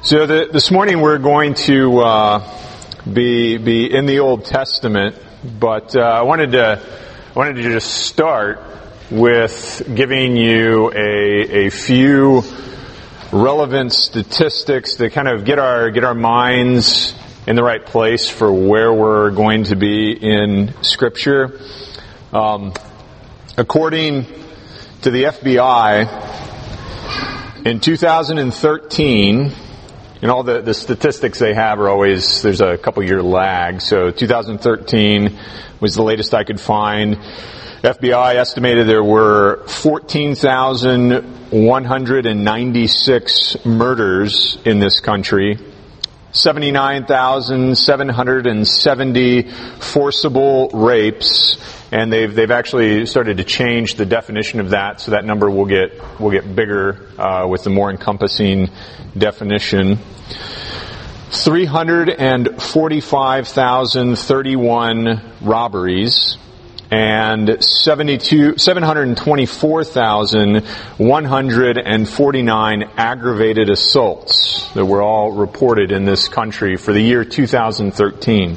So this morning we're going to be in the Old Testament, but I wanted to just start with giving you a few relevant statistics to kind of get our minds in the right place for where we're going to be in Scripture. According to the FBI, in 2013, and all the statistics they have are always, there's a couple year lag. So 2013 was the latest I could find. FBI estimated there were 14,196 murders in this country, 79,770 forcible rapes, and they've actually started to change the definition of that, so that number will get bigger with the more encompassing definition. 345,031 robberies and 724,149 aggravated assaults that were all reported in this country for the year 2013.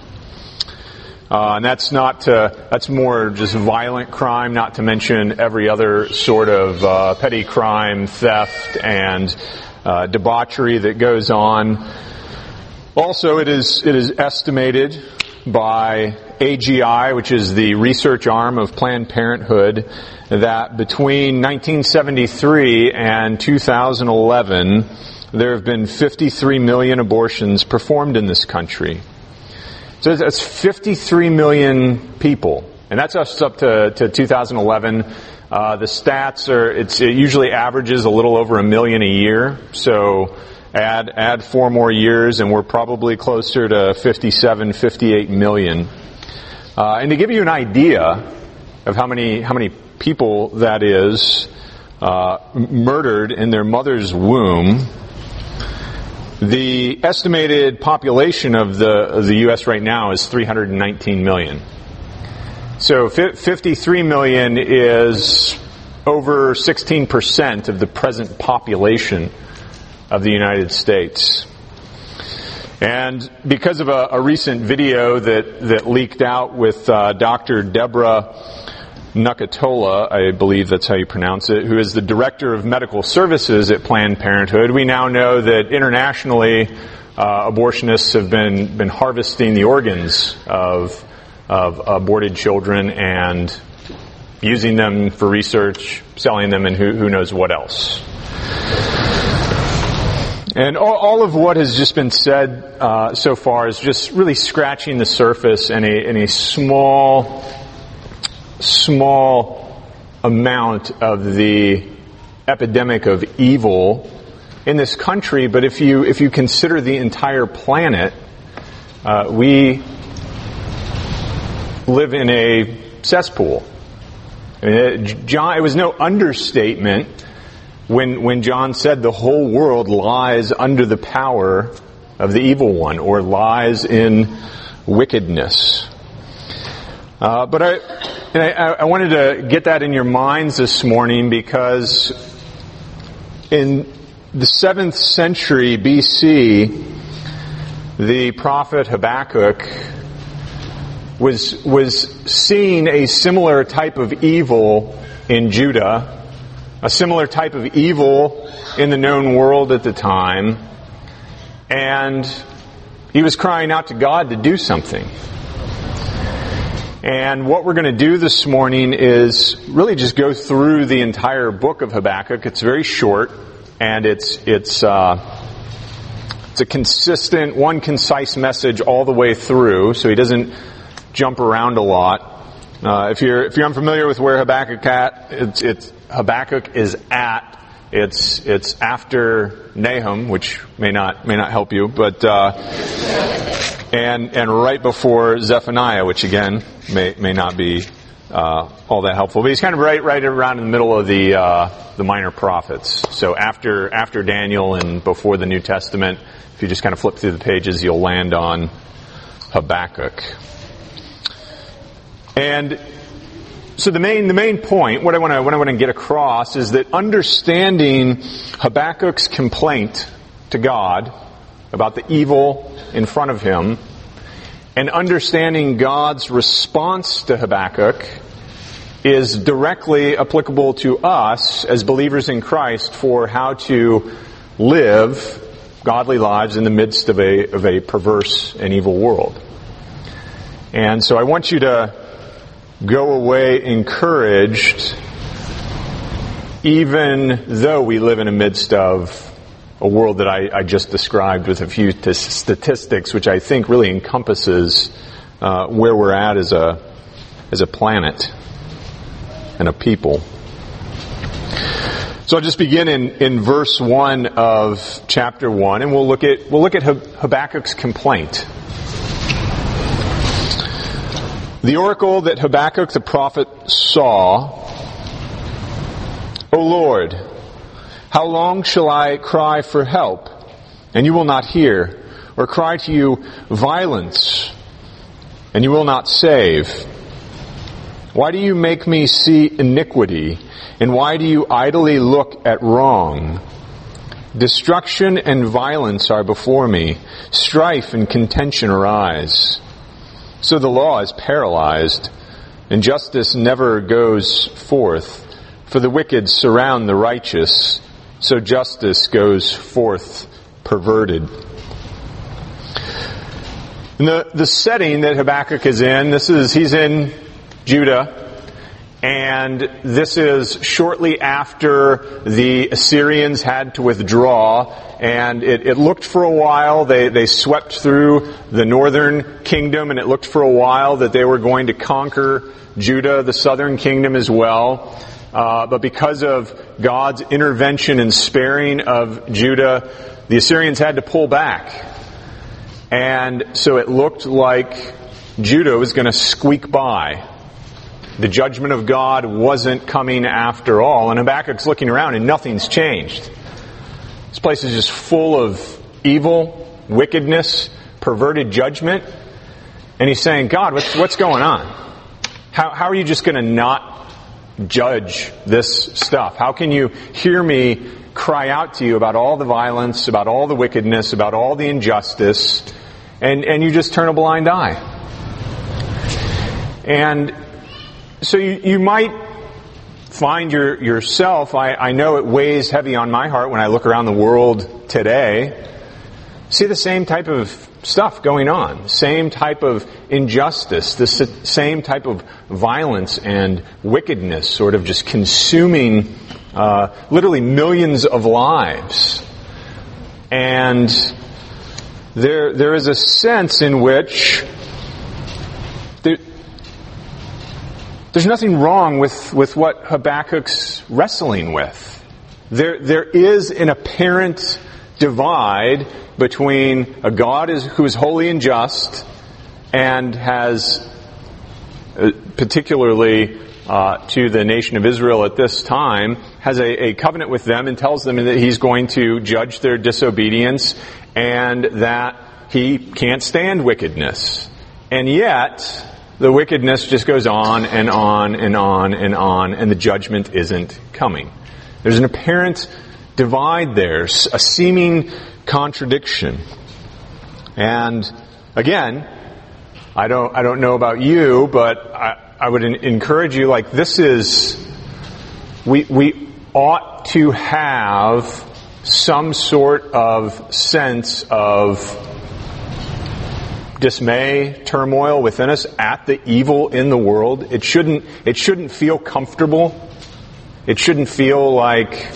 And that's more just violent crime, not to mention every other sort of petty crime, theft, and debauchery that goes on. Also, it is estimated by AGI, which is the research arm of Planned Parenthood, that between 1973 and 2011, there have been 53 million abortions performed in this country. So that's 53 million people, and that's us up to 2011. The stats are, it usually averages a little over 1 million a year, so add 4 more years and we're probably closer to 57, 58 million. And to give you an idea of how many people that is murdered in their mother's womb, the estimated population of the U.S. right now is 319 million. So 53 million is over 16% of the present population of the United States. And because of a recent video that leaked out with Dr. Deborah Nucatola, I believe that's how you pronounce it, who is the Director of Medical Services at Planned Parenthood, we now know that internationally abortionists have been harvesting the organs of aborted children and using them for research, selling them, and who knows what else. And all of what has just been said so far is just really scratching the surface and a small amount of the epidemic of evil in this country. But if you consider the entire planet, we live in a cesspool. I mean, it was no understatement when John said the whole world lies under the power of the evil one, or lies in wickedness. But I wanted to get that in your minds this morning, because in the 7th century BC, the prophet Habakkuk was seeing a similar type of evil in Judah, a similar type of evil in the known world at the time, and he was crying out to God to do something. And what we're going to do this morning is really just go through the entire book of Habakkuk. It's very short, and it's a consistent, one concise message all the way through, so he doesn't jump around a lot. If you're unfamiliar with where Habakkuk is at, it's after Nahum, which may not help you, but and right before Zephaniah, which again may not be all that helpful. But he's kind of right around in the middle of the minor prophets. So after Daniel and before the New Testament, if you just kind of flip through the pages, you'll land on Habakkuk. And so the main point, what I want to get across, is that understanding Habakkuk's complaint to to God about the evil in front of him, and understanding God's response to Habakkuk is directly applicable to us as believers in Christ for how to live godly lives in the midst of a perverse and evil world. And so I want you to go away encouraged, even though we live in the midst of a world that I just described with a few statistics, which I think really encompasses where we're at as a planet and a people. So I'll just begin in verse 1 of chapter 1, and we'll look at Habakkuk's complaint. The oracle that Habakkuk the prophet saw, O Lord, how long shall I cry for help, and you will not hear, or cry to you violence, and you will not save? Why do you make me see iniquity, and why do you idly look at wrong? Destruction and violence are before me, strife and contention arise. So the law is paralyzed, and justice never goes forth. For the wicked surround the righteous, so justice goes forth perverted. In the setting that Habakkuk is in, he's in Judah, and this is shortly after the Assyrians had to withdraw, and it looked for a while, they swept through the northern kingdom, and it looked for a while that they were going to conquer Judah, the southern kingdom as well. But because of God's intervention and sparing of Judah, the Assyrians had to pull back. And so it looked like Judah was going to squeak by. The judgment of God wasn't coming after all. And Habakkuk's looking around and nothing's changed. This place is just full of evil, wickedness, perverted judgment. And he's saying, God, what's going on? How are you just going to not judge this stuff? How can you hear me cry out to you about all the violence, about all the wickedness, about all the injustice, and you just turn a blind eye? And so you might find yourself, I know it weighs heavy on my heart when I look around the world today, see the same type of stuff going on, same type of injustice, the same type of violence and wickedness sort of just consuming literally millions of lives. And there is a sense in which there's nothing wrong with what Habakkuk's wrestling with. There is an apparent divide between a God who is holy and just and has, particularly to the nation of Israel at this time, has a covenant with them and tells them that He's going to judge their disobedience and that He can't stand wickedness. And yet, the wickedness just goes on and on and on and on, and the judgment isn't coming. There's an apparent divide there, a seeming contradiction. And again, I don't know about you, but I would encourage you, like, this is, we ought to have some sort of sense of dismay, turmoil within us at the evil in the world. It shouldn't feel comfortable. It shouldn't feel like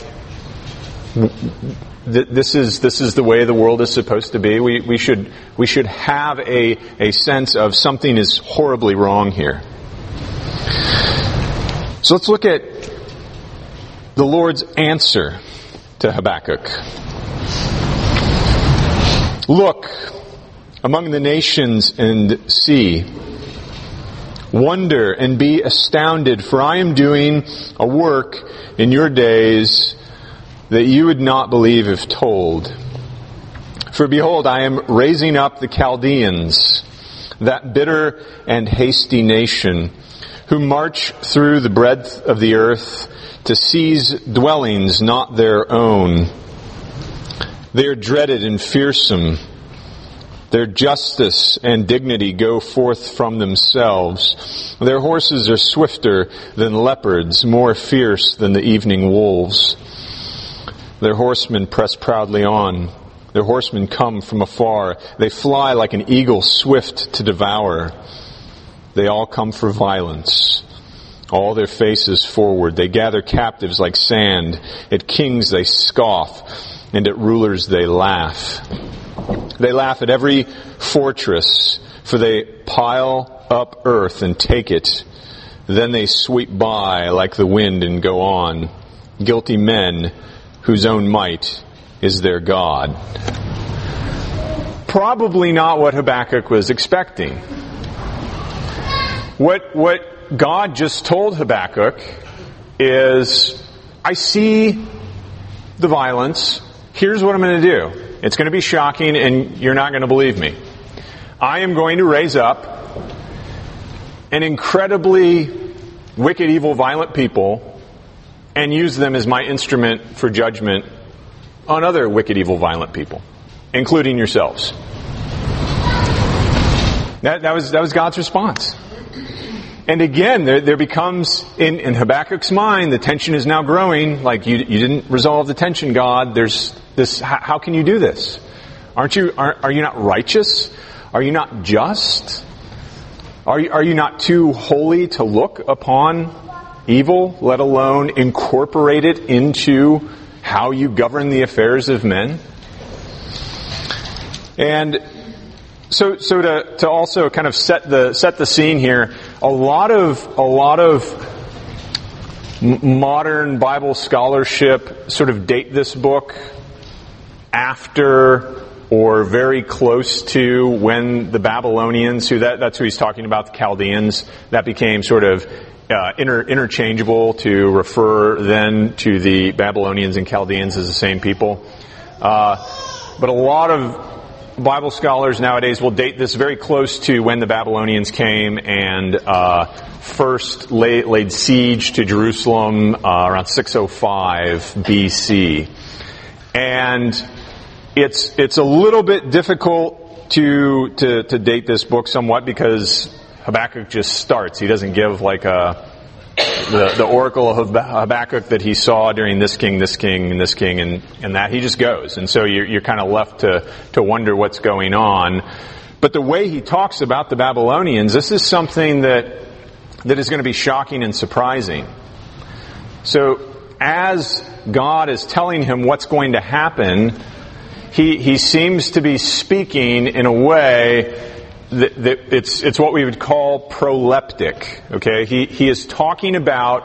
this is the way the world is supposed to be. We should have a sense of something is horribly wrong here. So let's look at the Lord's answer to Habakkuk. Look among the nations and see. Wonder and be astounded, for I am doing a work in your days that you would not believe if told. For behold, I am raising up the Chaldeans, that bitter and hasty nation, who march through the breadth of the earth to seize dwellings not their own. They are dreaded and fearsome. Their justice and dignity go forth from themselves. Their horses are swifter than leopards, more fierce than the evening wolves. Their horsemen press proudly on. Their horsemen come from afar. They fly like an eagle swift to devour. They all come for violence. All their faces forward. They gather captives like sand. At kings they scoff, and at rulers they laugh. They laugh at every fortress, for they pile up earth and take it. Then they sweep by like the wind and go on. Guilty men whose own might is their God. Probably not what Habakkuk was expecting. What God just told Habakkuk is, I see the violence. Here's what I'm going to do. It's going to be shocking and you're not going to believe me. I am going to raise up an incredibly wicked, evil, violent people and use them as my instrument for judgment on other wicked, evil, violent people, including yourselves. That was God's response. And again, there becomes, in Habakkuk's mind, the tension is now growing, like you didn't resolve the tension, God. There's this, how can you do this? Are you not righteous? Are you not just? Are you not too holy to look upon evil, let alone incorporate it into how you govern the affairs of men? And so to also kind of set the scene here, a lot of modern Bible scholarship sort of date this book after or very close to when the Babylonians, that's who he's talking about, the Chaldeans, that became sort of interchangeable to refer then to the Babylonians and Chaldeans as the same people. But a lot of Bible scholars nowadays will date this very close to when the Babylonians came and first laid siege to Jerusalem around 605 BC. And it's a little bit difficult to date this book somewhat because Habakkuk just starts. He doesn't give like the oracle of Habakkuk that he saw during this king, and this king, and that. He just goes. And so you're kind of left to wonder what's going on. But the way he talks about the Babylonians, this is something that is going to be shocking and surprising. So as God is telling him what's going to happen, he seems to be speaking in a way that it's what we would call proleptic. Okay, he is talking about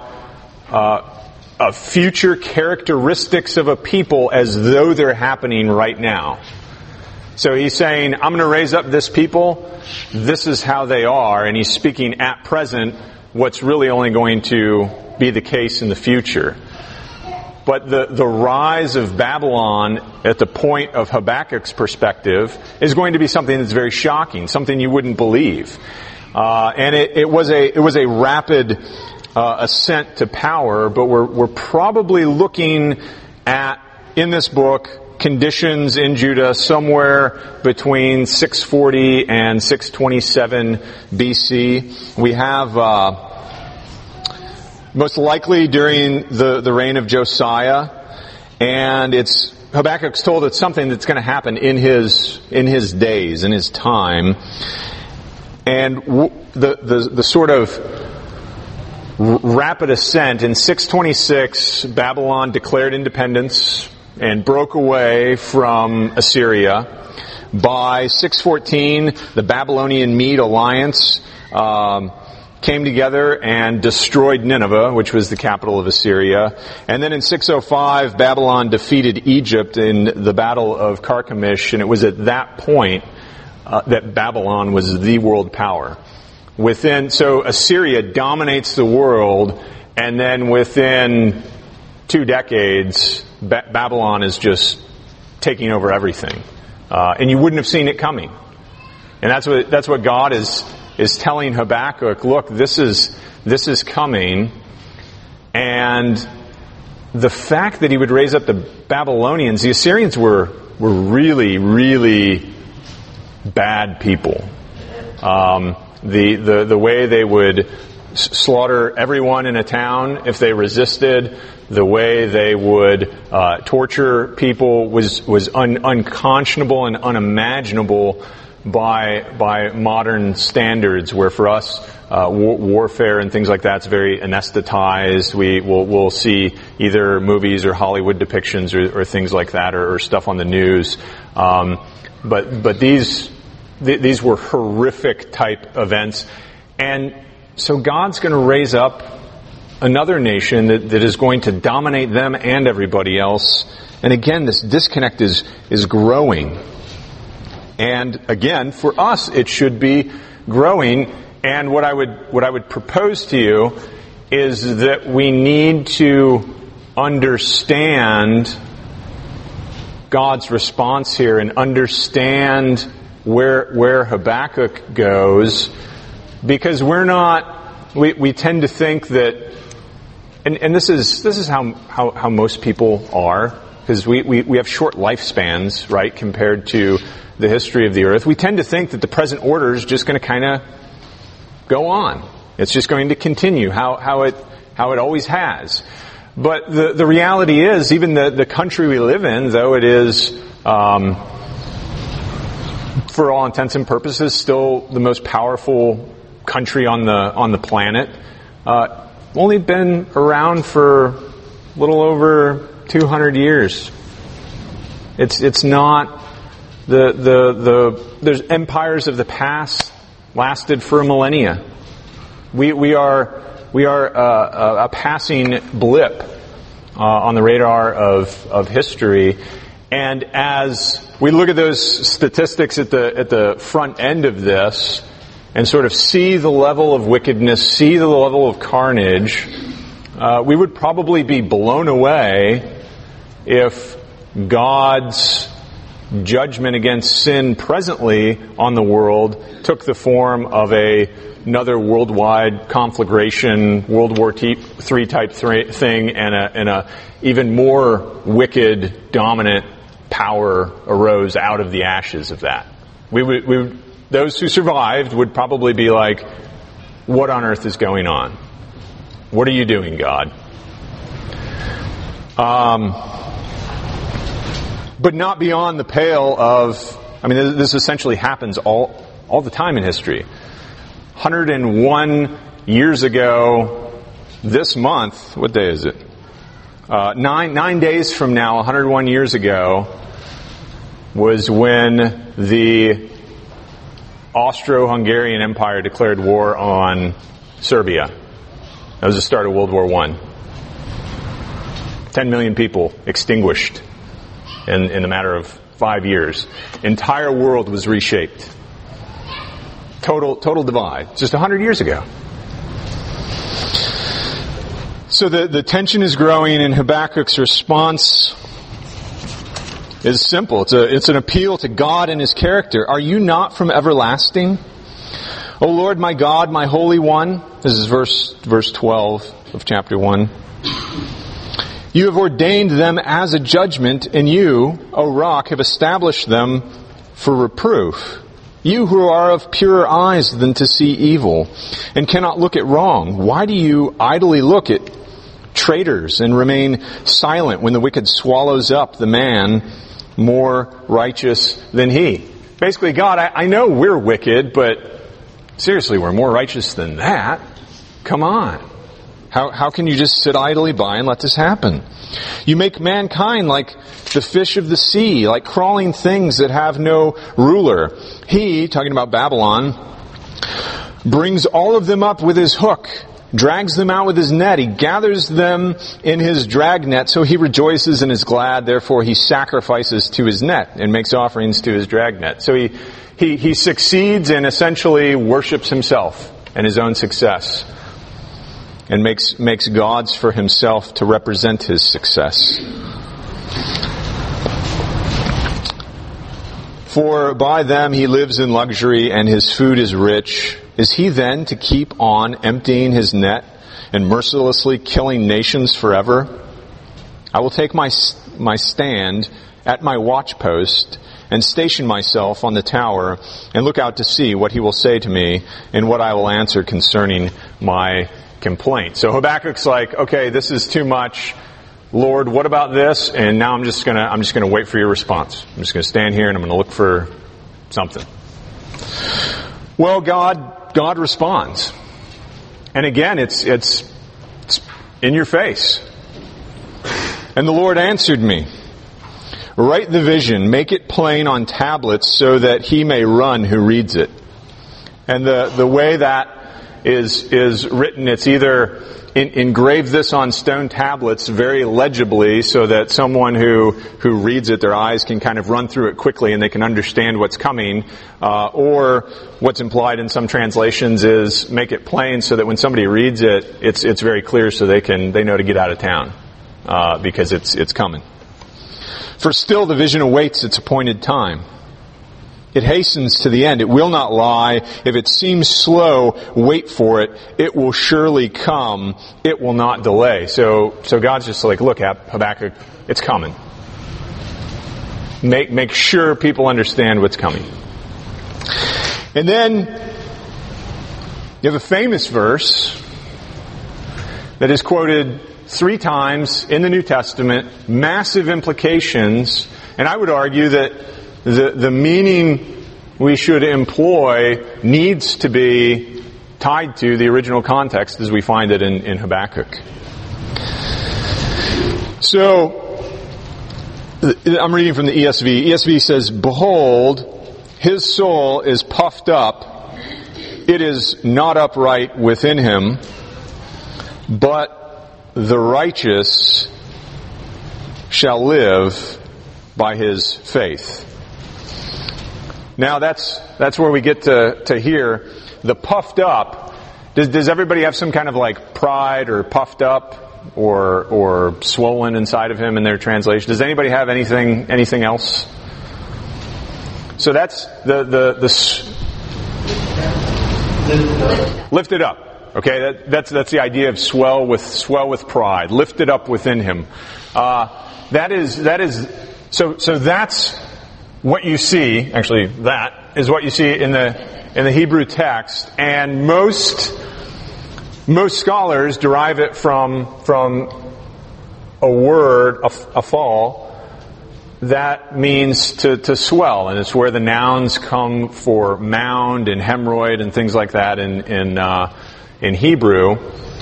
future characteristics of a people as though they're happening right now. So he's saying, I'm going to raise up this people. This is how they are, and he's speaking at present what's really only going to be the case in the future. But the rise of Babylon at the point of Habakkuk's perspective is going to be something that's very shocking, something you wouldn't believe. And it was a rapid ascent to power, but we're probably looking at, in this book, conditions in Judah somewhere between 640 and 627 BC. We have most likely during the reign of Josiah, and Habakkuk's told it's something that's going to happen in his days, in his time. And the sort of rapid ascent in 626, Babylon declared independence and broke away from Assyria. By 614, the Babylonian-Mede alliance came together and destroyed Nineveh, which was the capital of Assyria. And then in 605, Babylon defeated Egypt in the Battle of Carchemish, and it was at that point that Babylon was the world power. So Assyria dominates the world, and then within 2 decades, Babylon is just taking over everything. And you wouldn't have seen it coming. And that's what God is telling Habakkuk, look, this is coming. And the fact that he would raise up the Babylonians, the Assyrians were really, really bad people. The way they would slaughter everyone in a town if they resisted, the way they would torture people was unconscionable and unimaginable by modern standards, where for us warfare and things like that's very anesthetized. We'll see either movies or Hollywood depictions or things like that, or stuff on the news. But these were horrific type events, and so God's going to raise up another nation that is going to dominate them and everybody else. And again, this disconnect is growing. And again, for us, it should be growing. And what I would propose to you is that we need to understand God's response here and understand where Habakkuk goes, because we tend to think that, and this is how most people are, because we have short lifespans, right, compared to the history of the earth. We tend to think that the present order is just going to kind of go on. It's just going to continue how it always has. But the reality is, even the country we live in, though it is for all intents and purposes still the most powerful country on the planet, only been around for a little over 200 years. It's not there's empires of the past lasted for a millennia. We are a passing blip on the radar of history. And as we look at those statistics at the front end of this and sort of see the level of wickedness, see the level of carnage, we would probably be blown away if God's judgment against sin presently on the world took the form of another worldwide conflagration, World War III type thing, and a even more wicked, dominant power arose out of the ashes of that. Those who survived would probably be like, what on earth is going on? What are you doing, God? But not beyond the pale of, this essentially happens all the time in history. 101 years ago, this month, what day is it? 9 days from now, 101 years ago, was when the Austro-Hungarian Empire declared war on Serbia. That was the start of World War I. 10 million people extinguished in the matter of 5 years. Entire world was reshaped. Total divide. Just 100 years ago. So the tension is growing, and Habakkuk's response is simple. It's an appeal to God and His character. Are you not from everlasting? O Lord, my God, my Holy One. This is verse 12 of chapter 1. You have ordained them as a judgment, and you, O Rock, have established them for reproof. You who are of purer eyes than to see evil, and cannot look at wrong, why do you idly look at traitors and remain silent when the wicked swallows up the man more righteous than he? Basically, God, I know we're wicked, but seriously, we're more righteous than that. Come on. How can you just sit idly by and let this happen? You make mankind like the fish of the sea, like crawling things that have no ruler. He, talking about Babylon, brings all of them up with his hook, drags them out with his net. He gathers them in his dragnet, so he rejoices and is glad. Therefore he sacrifices to his net and makes offerings to his dragnet. So he succeeds and essentially worships himself and his own success, and makes gods for himself to represent his success. For by them he lives in luxury, and his food is rich. Is he then to keep on emptying his net and mercilessly killing nations forever? I will take my stand at my watchpost and station myself on the tower and look out to see what he will say to me and what I will answer concerning my complaint. So Habakkuk's like, okay, this is too much. Lord, what about this? And now I'm just gonna wait for your response. I'm just gonna stand here and I'm gonna look for something. Well, God responds. And again, it's in your face. And the Lord answered me, write the vision, make it plain on tablets so that he may run who reads it. And the way that is written, it's either engrave this on stone tablets very legibly so that someone who reads it, their eyes can kind of run through it quickly and they can understand what's coming, or what's implied in some translations is make it plain so that when somebody reads it, it's very clear so they know to get out of town, because it's coming. For still the vision awaits its appointed time. It hastens to the end. It will not lie. If it seems slow, wait for it. It will surely come. It will not delay. So God's just like, look, Habakkuk, it's coming. Make sure people understand what's coming. And then you have a famous verse that is quoted 3 times in the New Testament, massive implications, and I would argue that the meaning we should employ needs to be tied to the original context as we find it in Habakkuk. So, I'm reading from the ESV. ESV says, behold, his soul is puffed up. It is not upright within him, but the righteous shall live by his faith. Now that's where we get to hear the puffed up. Does everybody have some kind of like pride or puffed up or swollen inside of him in their translation? Does anybody have anything else? So that's the lifted up. Okay, that's the idea of swell with pride, lifted up within him. That is so that's what you see. Actually, that is what you see in the Hebrew text, and most scholars derive it from a word, a fall, that means to swell, and it's where the nouns come for mound and hemorrhoid and things like that in Hebrew.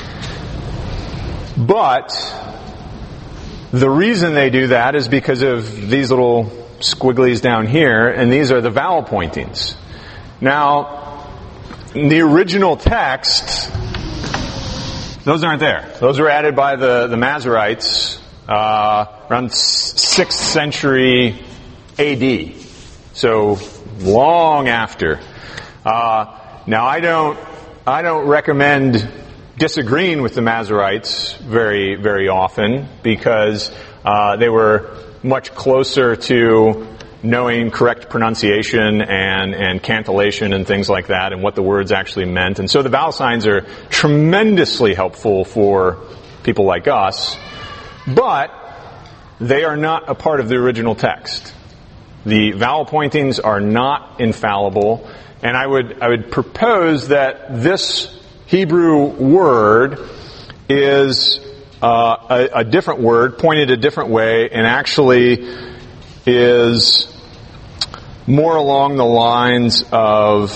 But the reason they do that is because of these little squigglies down here, and these are the vowel pointings. Now, in the original text, those aren't there. Those were added by the Masoretes around 6th century AD. So long after. Now, I don't recommend disagreeing with the Masoretes very, very often, because they were much closer to knowing correct pronunciation and cantillation and things like that, and what the words actually meant. And so the vowel signs are tremendously helpful for people like us, but they are not a part of the original text. The vowel pointings are not infallible, and I would propose that this Hebrew word is a different word, pointed a different way, and actually is more along the lines of,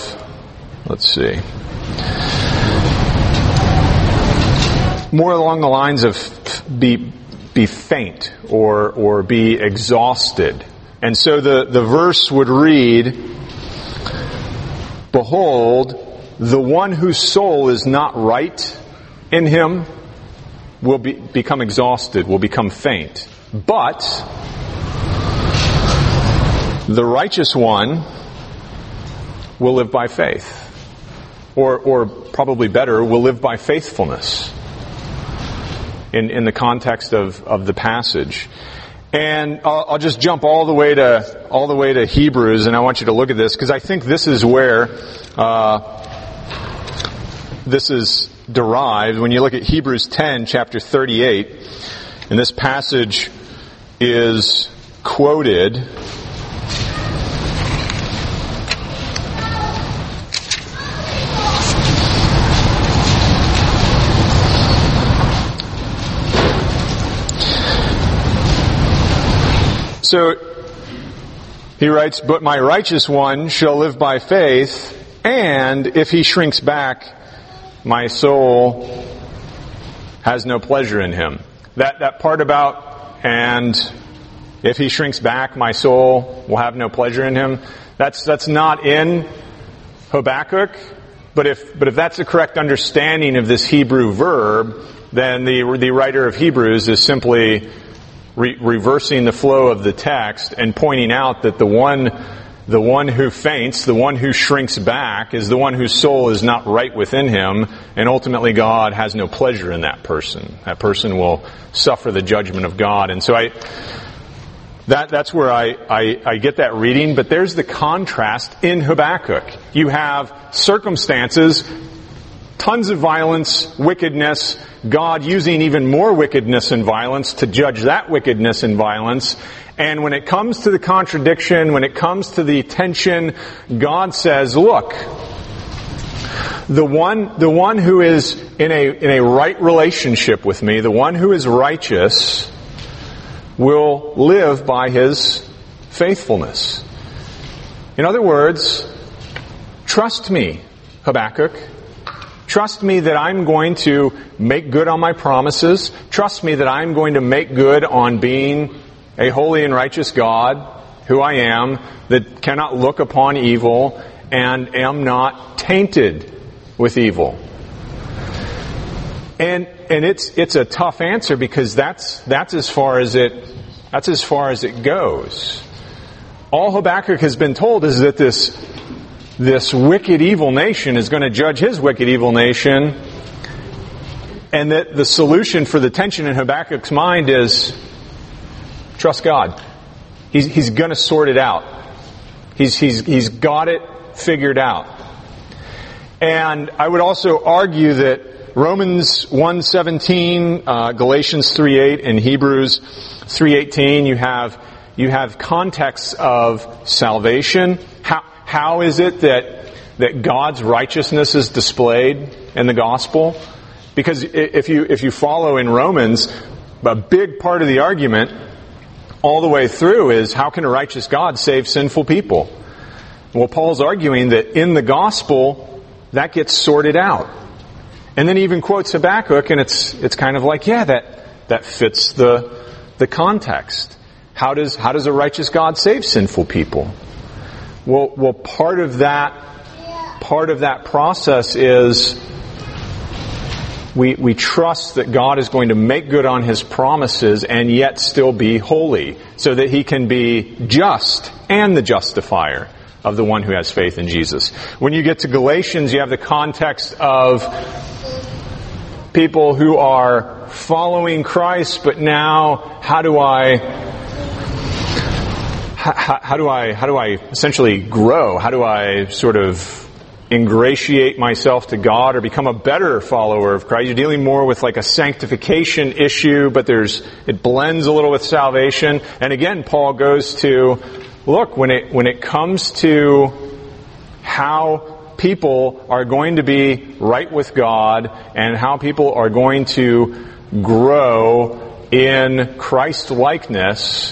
more along the lines of be faint or be exhausted. And so the verse would read, behold, the one whose soul is not right in him will become exhausted, will become faint. But the righteous one will live by faith. Or probably better, will live by faithfulness in the context of the passage. And I'll just jump all the way to Hebrews, and I want you to look at this, because I think this is where this is derived. When you look at Hebrews 10, chapter 38, and this passage is quoted. So he writes, "But my righteous one shall live by faith, and if he shrinks back, my soul has no pleasure in him." That part about, "and if he shrinks back, my soul will have no pleasure in him," that's not in Habakkuk. But if that's the correct understanding of this Hebrew verb, then the writer of Hebrews is simply reversing the flow of the text and pointing out that the one who faints, the one who shrinks back, is the one whose soul is not right within him, and ultimately God has no pleasure in that person. That person will suffer the judgment of God. And so that's where I get that reading, but there's the contrast in Habakkuk. You have circumstances, tons of violence, wickedness, God using even more wickedness and violence to judge that wickedness and violence. And when it comes to the contradiction, when it comes to the tension, God says, look, the one who is in a right relationship with me, the one who is righteous, will live by his faithfulness. In other words, trust me, Habakkuk. Trust me that I'm going to make good on my promises. Trust me that I'm going to make good on being a holy and righteous God, who I am, that cannot look upon evil and am not tainted with evil. And it's a tough answer because that's as far as it goes. All Habakkuk has been told is that this wicked evil nation is going to judge his wicked evil nation, and that the solution for the tension in Habakkuk's mind is trust God. He's going to sort it out. He's got it figured out. And I would also argue that Romans 1:17, Galatians 3:8, and Hebrews 3:18, you have contexts of salvation. How is it that God's righteousness is displayed in the gospel? Because if you follow in Romans, a big part of the argument all the way through is how can a righteous God save sinful people? Well, Paul's arguing that in the gospel that gets sorted out. And then he even quotes Habakkuk, and it's kind of like, yeah, that fits the context. How does a righteous God save sinful people? Well, part of that process is we trust that God is going to make good on His promises and yet still be holy, so that He can be just and the justifier of the one who has faith in Jesus. When you get to Galatians, you have the context of people who are following Christ, but now how do I essentially grow? How do I sort of ingratiate myself to God or become a better follower of Christ? You're dealing more with like a sanctification issue, but it blends a little with salvation. And again, Paul goes to, look, when it comes to how people are going to be right with God and how people are going to grow in Christ likeness,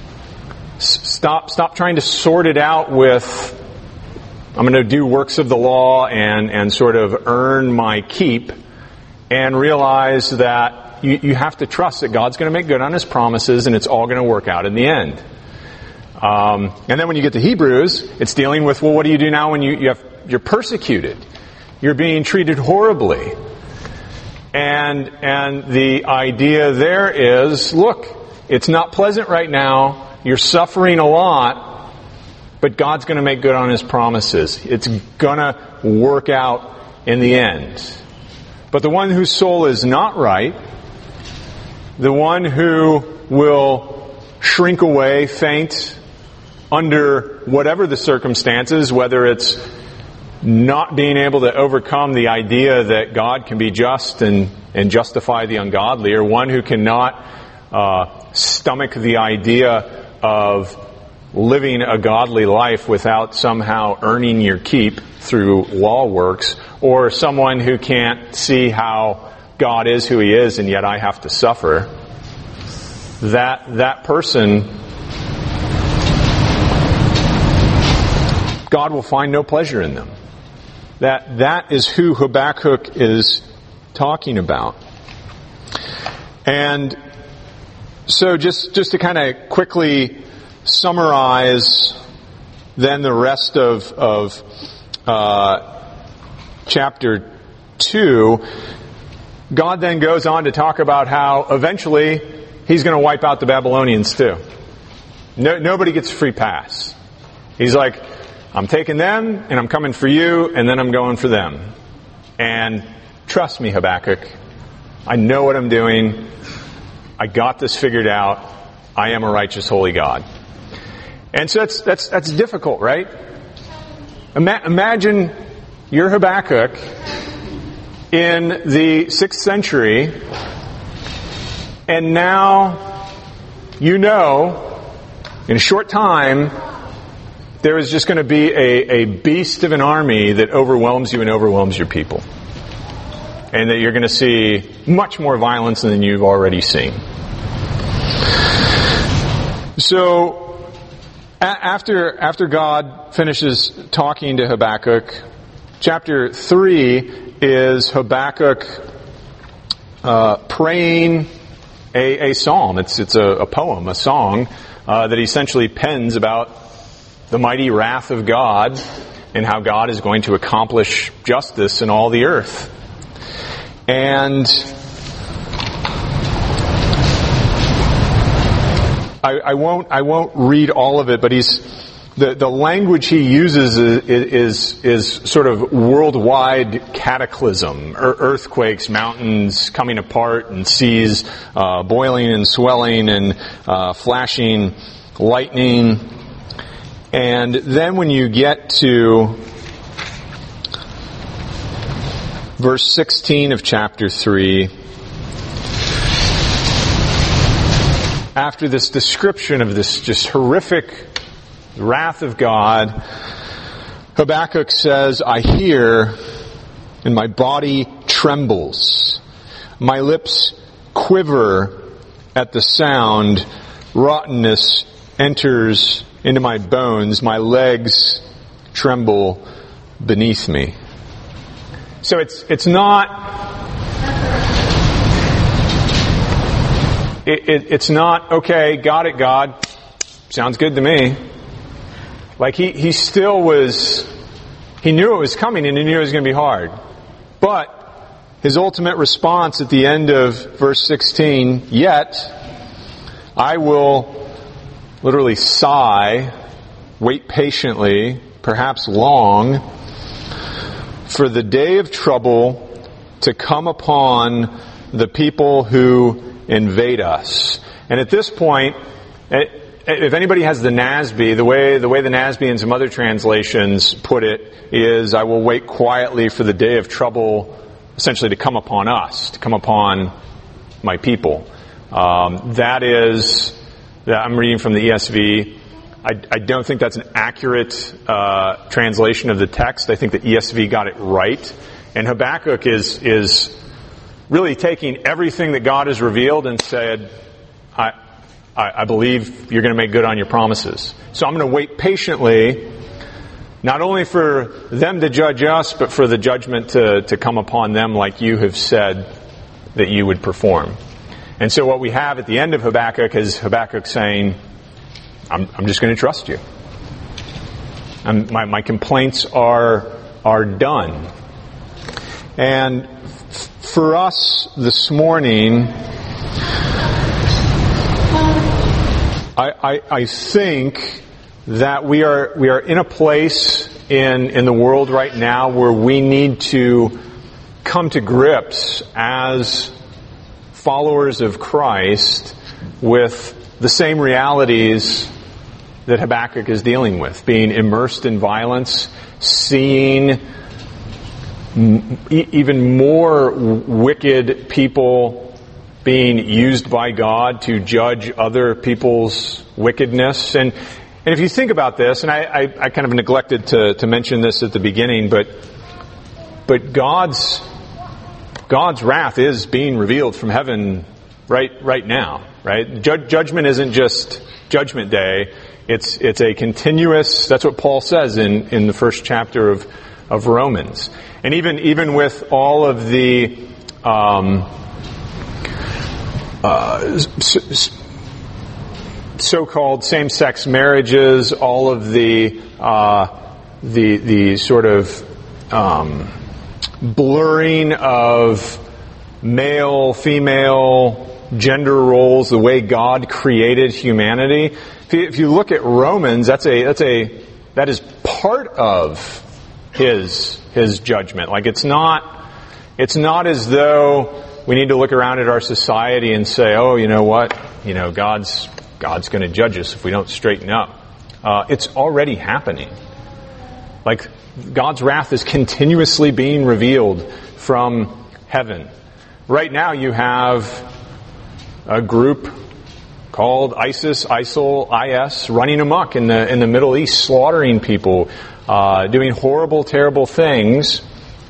Stop trying to sort it out with, I'm going to do works of the law and sort of earn my keep, and realize that you have to trust that God's going to make good on His promises and it's all going to work out in the end. And then when you get to Hebrews, it's dealing with, well, what do you do now when you're persecuted? You're being treated horribly. And the idea there is, look, it's not pleasant right now. You're suffering a lot, but God's going to make good on His promises. It's going to work out in the end. But the one whose soul is not right, the one who will shrink away, faint, under whatever the circumstances, whether it's not being able to overcome the idea that God can be just and justify the ungodly, or one who cannot stomach the idea of living a godly life without somehow earning your keep through law works, or someone who can't see how God is who He is and yet I have to suffer, that person, God will find no pleasure in them. That is who Habakkuk is talking about. And so just to kind of quickly summarize then the rest of chapter 2, God then goes on to talk about how eventually He's going to wipe out the Babylonians too. Nobody gets a free pass. He's like, I'm taking them and I'm coming for you and then I'm going for them. And trust me, Habakkuk, I know what I'm doing. I got this figured out. I am a righteous, holy God. And so that's difficult, right? Imagine you're Habakkuk in the 6th century, and now you know in a short time there is just going to be a beast of an army that overwhelms you and overwhelms your people. And that you're going to see much more violence than you've already seen. So, after God finishes talking to Habakkuk, chapter 3 is Habakkuk praying a psalm. It's a poem, a song that he essentially pens about the mighty wrath of God and how God is going to accomplish justice in all the earth. And I won't read all of it, but the language he uses is sort of worldwide cataclysm, earthquakes, mountains coming apart, and seas boiling and swelling, and flashing lightning. And then when you get to verse 16 of chapter 3, after this description of this just horrific wrath of God, Habakkuk says, I hear and my body trembles. My lips quiver at the sound. Rottenness enters into my bones. My legs tremble beneath me. So it's not okay, got it, God. Sounds good to me. Like he still was, he knew it was coming and he knew it was going to be hard. But his ultimate response at the end of verse 16, yet I will literally sigh, wait patiently, perhaps long, for the day of trouble to come upon the people who invade us. And at this point, if anybody has the NASB, the way the NASB and some other translations put it is, I will wait quietly for the day of trouble essentially to come upon us, to come upon my people. I'm reading from the ESV. I don't think that's an accurate translation of the text. I think the ESV got it right. And Habakkuk is really taking everything that God has revealed and said, I believe you're going to make good on your promises. So I'm going to wait patiently, not only for them to judge us, but for the judgment to come upon them like you have said that you would perform. And so what we have at the end of Habakkuk is Habakkuk saying, I'm just going to trust you. My complaints are done. And for us this morning, I think that we are in a place in the world right now where we need to come to grips as followers of Christ with the same realities that Habakkuk is dealing with, being immersed in violence, seeing even more wicked people being used by God to judge other people's wickedness. And if you think about this, and I kind of neglected to mention this at the beginning, but God's wrath is being revealed from heaven right now, right? Judgment isn't just Judgment Day. It's a continuous, that's what Paul says in the first chapter of Romans. And even with all of the so-called same-sex marriages, all of the sort of blurring of male, female, gender roles, the way God created humanity. If you look at Romans, that is part of his judgment. Like it's not as though we need to look around at our society and say, oh, you know what? You know, God's going to judge us if we don't straighten up. It's already happening. Like God's wrath is continuously being revealed from heaven. Right now you have a group called ISIL, running amok in the Middle East, slaughtering people, doing horrible, terrible things,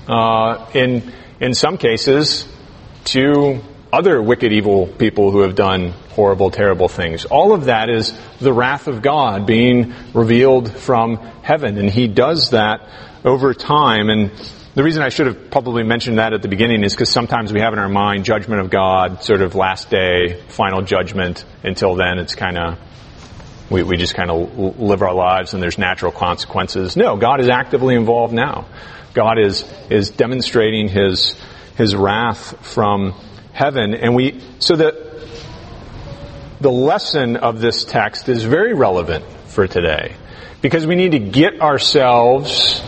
in some cases, to other wicked, evil people who have done horrible, terrible things. All of that is the wrath of God being revealed from heaven, and He does that over time. And the reason I should have probably mentioned that at the beginning is because sometimes we have in our mind judgment of God, sort of last day, final judgment. Until then, it's kind of, we just kind of live our lives and there's natural consequences. No, God is actively involved now. God is demonstrating His wrath from heaven. And so the lesson of this text is very relevant for today. Because we need to get ourselves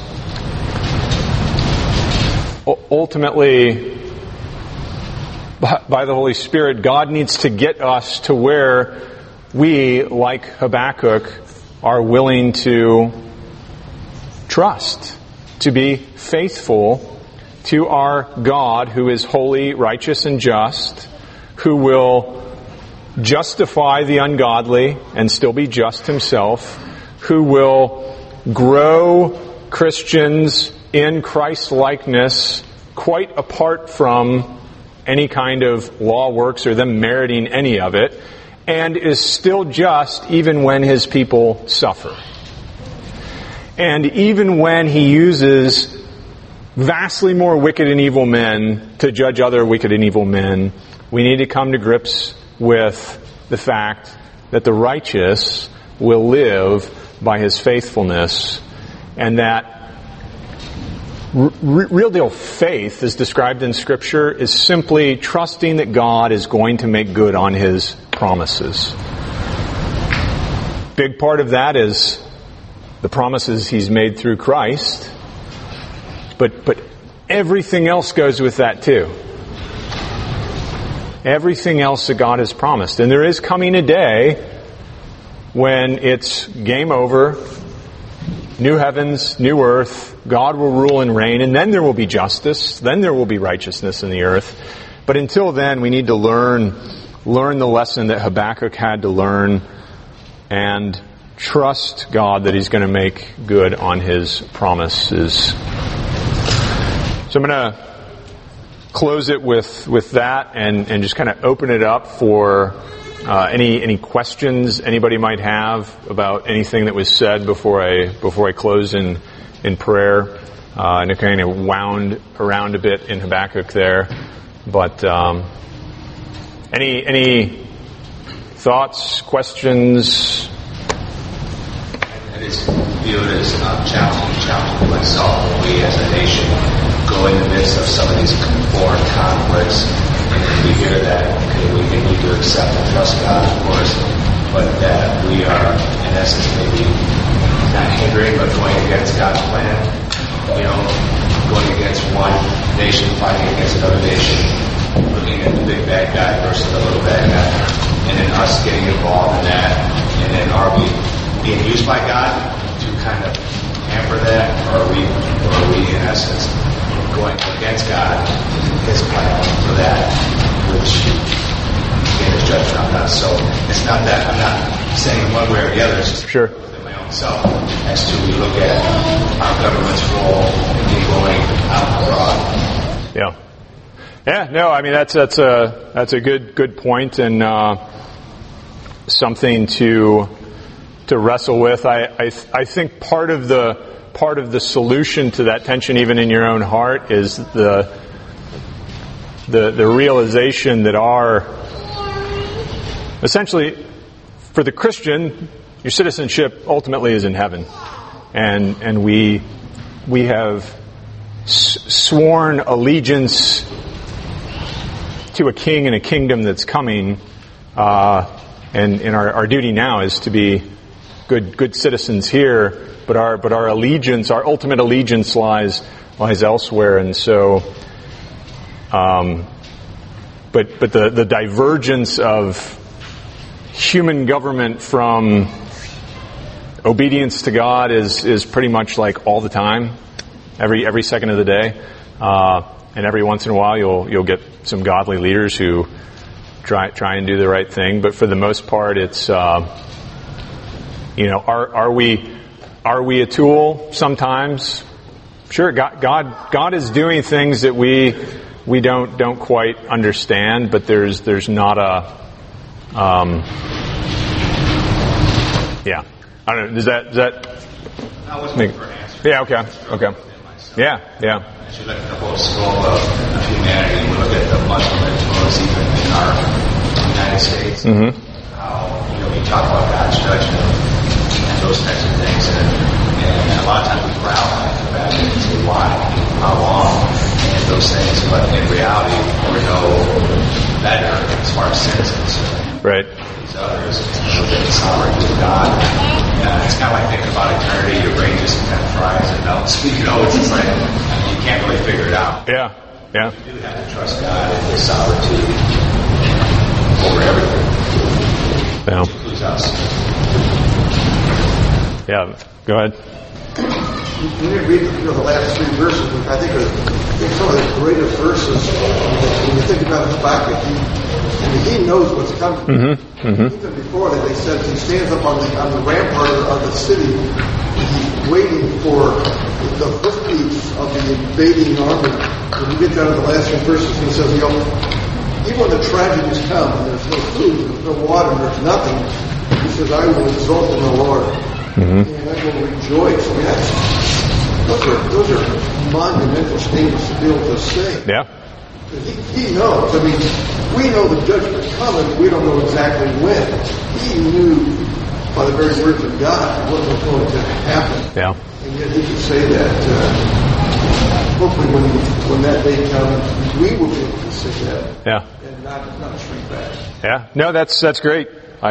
ultimately, by the Holy Spirit, God needs to get us to where we, like Habakkuk, are willing to trust, to be faithful to our God who is holy, righteous, and just, who will justify the ungodly and still be just Himself, who will grow Christians in Christ-likeness quite apart from any kind of law works or them meriting any of it, and is still just even when His people suffer. And even when He uses vastly more wicked and evil men to judge other wicked and evil men, we need to come to grips with the fact that the righteous will live by his faithfulness, and that real deal faith, as described in Scripture, is simply trusting that God is going to make good on His promises. Big part of that is the promises He's made through Christ, but everything else goes with that too. Everything else that God has promised. And there is coming a day when it's game over, new heavens, new earth, God will rule and reign, and then there will be justice, then there will be righteousness in the earth. But until then, we need to learn the lesson that Habakkuk had to learn and trust God that He's going to make good on His promises. So I'm going to close it with that and just kind of open it up for any questions anybody might have about anything that was said before I close in prayer. And it kind of wound around a bit in Habakkuk there, but any thoughts, questions? I just view it as challenging myself when we as a nation go in the midst of some of these foreign conflicts, and we hear that we need to accept and trust God, of course, but that we are, in essence, maybe not hindering, but going against God's plan. You know, going against one nation, fighting against another nation, looking at the big bad guy versus the little bad guy, and then us getting involved in that, and then are we being used by God to kind of hamper that, or are we in essence going against God, His plan for that, which His judgment on us. So it's not that I'm not saying one way or the other. It's just Sure. within my own self as to we look at our government's role in going out abroad. Yeah. Yeah. No, I mean that's a good point, and something to wrestle with. I think part of the solution to that tension, even in your own heart, is the realization that essentially, for the Christian, your citizenship ultimately is in heaven, and we have sworn allegiance to a king and a kingdom that's coming, and our duty now is to be good citizens here, but our allegiance, our ultimate allegiance lies elsewhere, and so. But the divergence of human government from obedience to God is pretty much like all the time, every second of the day, and every once in a while you'll get some godly leaders who try and do the right thing. But for the most part, it's are we a tool sometimes? Sure, God is doing things that we don't quite understand, but there's not a I don't know. Does that make? Yeah. Okay. Yeah. As you look at the whole scope of humanity, we look at the Muslim influence even in our United States. Mm-hmm. How we talk about God's judgment and those types of things, and a lot of times we growl at that and say why, how long, and those things. But in reality, we're no better as far as sins are concerned. Right. These others look at the sovereignty of God. It's kind of like thinking about eternity. Your brain just kind of fries and melts. It's just like you can't really figure it out. Yeah. You do have to trust God and His sovereignty over everything. Yeah. Which includes us. Yeah, go ahead. When you read the last three verses, I think are some of the greatest verses. When you think about Habakkuk, he knows what's coming. Mm-hmm. Mm-hmm. Even before that, they said he stands up on the rampart of the city, he's waiting for the hoofbeats of the invading army. When you get down to the last three verses, he says, even when the tragedies come, and there's no food, there's no water, there's nothing, he says, I will exalt in the Lord. Mm-hmm. And I will rejoice. I mean, those are monumental statements to be able to say. Yeah. He knows. I mean, we know the judgment coming. We don't know exactly when. He knew by the very words of God what was going to happen. Yeah. And yet he could say that. Hopefully, when that day comes, we will be able to say that. Yeah. And not shrink back. Yeah. No, that's great.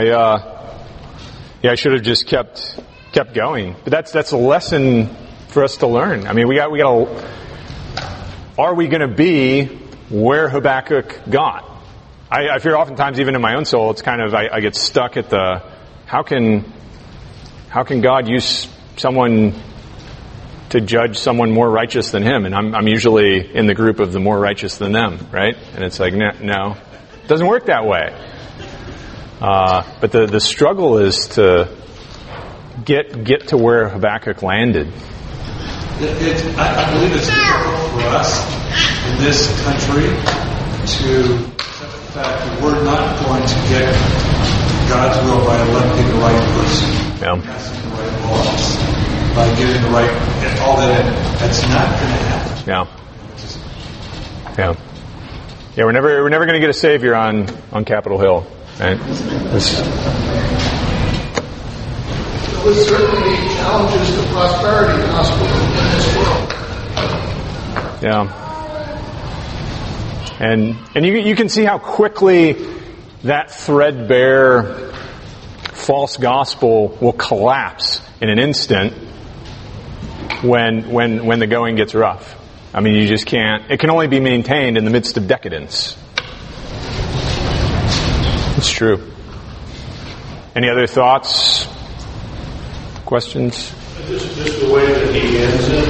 I should have just kept going. But that's a lesson for us to learn. I mean, we got are we going to be where Habakkuk got? I fear oftentimes, even in my own soul, it's kind of, I get stuck at the, how can God use someone to judge someone more righteous than him? And I'm usually in the group of the more righteous than them, right? And it's like, no, it doesn't work that way. But the struggle is to get to where Habakkuk landed. I believe it's important for us in this country to accept the fact that we're not going to get God's will by electing the right person, passing the right laws, by getting the right, all that. That's not going to happen. Yeah. We're never going to get a savior on Capitol Hill, right? There's certainly challenges to prosperity gospel in this world. Yeah. And you can see how quickly that threadbare false gospel will collapse in an instant when the going gets rough. I mean, you just can't. It can only be maintained in the midst of decadence. It's true. Any other thoughts? Questions? Just the way that he ends it.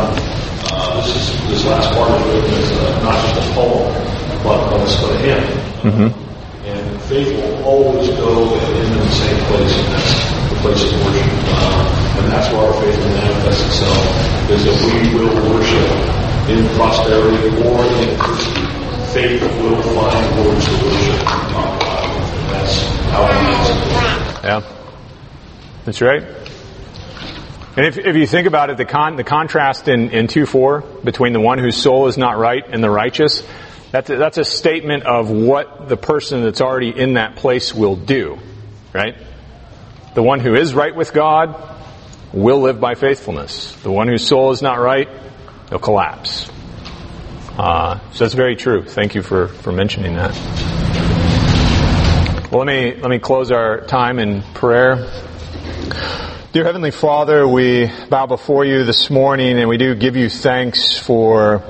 This last part of it is not just a poem, but it's for him. Mm-hmm. And faith will always go and end in the same place, and that's the place of worship. And that's where our faith will manifest itself, is that we will worship in prosperity or in adversity. Faith will find words to worship and talk about. And that's how it is. Yeah, that's right. And if you think about it, the contrast in 2:4 between the one whose soul is not right and the righteous, that's a statement of what the person that's already in that place will do, right? The one who is right with God will live by faithfulness. The one whose soul is not right, they'll collapse. So that's very true. Thank you for mentioning that. Well, let me close our time in prayer. Dear Heavenly Father, we bow before you this morning, and we do give you thanks for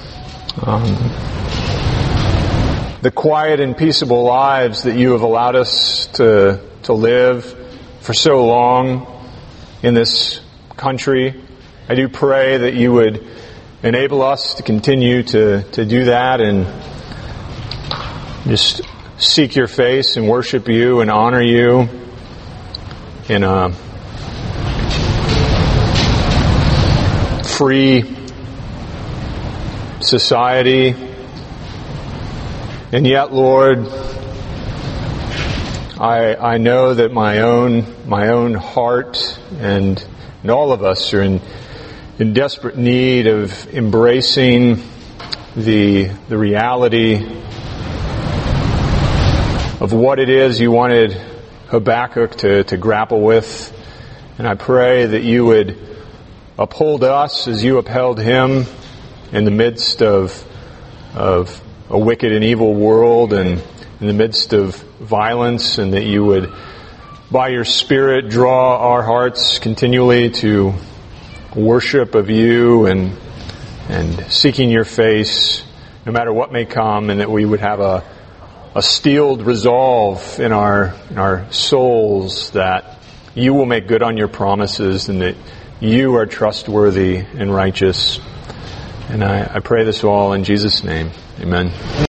the quiet and peaceable lives that you have allowed us to live for so long in this country. I do pray that you would enable us to continue to do that and just seek your face and worship you and honor you in a free society. And yet, Lord, I know that my own heart and all of us are in desperate need of embracing the reality of what it is you wanted Habakkuk to grapple with. And I pray that you would uphold us as you upheld him in the midst of a wicked and evil world and in the midst of violence, and that you would, by your Spirit, draw our hearts continually to worship of you and seeking your face no matter what may come, and that we would have a steeled resolve in our souls that you will make good on your promises and that you are trustworthy and righteous. And I pray this all in Jesus' name. Amen.